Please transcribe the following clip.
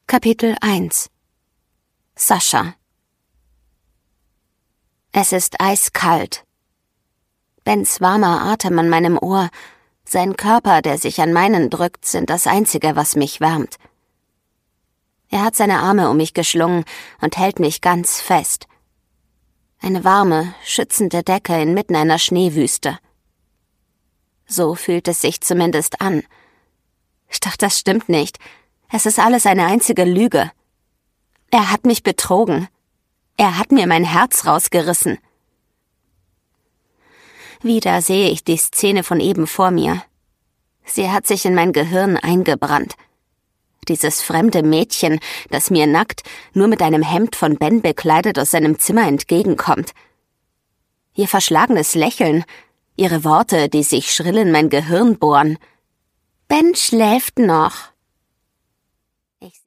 Kapitel 1 Sascha. Es ist eiskalt. Bens warmer Atem an meinem Ohr, sein Körper, der sich an meinen drückt, sind das Einzige, was mich wärmt. Er hat seine Arme um mich geschlungen und hält mich ganz fest. Eine warme, schützende Decke inmitten einer Schneewüste. So fühlt es sich zumindest an. Doch das stimmt nicht. Es ist alles eine einzige Lüge. Er hat mich betrogen. Er hat mir mein Herz rausgerissen. Wieder sehe ich die Szene von eben vor mir. Sie hat sich in mein Gehirn eingebrannt. Dieses fremde Mädchen, das mir nackt, nur mit einem Hemd von Ben bekleidet aus seinem Zimmer entgegenkommt. Ihr verschlagenes Lächeln, ihre Worte, die sich schrill in mein Gehirn bohren. Ben schläft noch.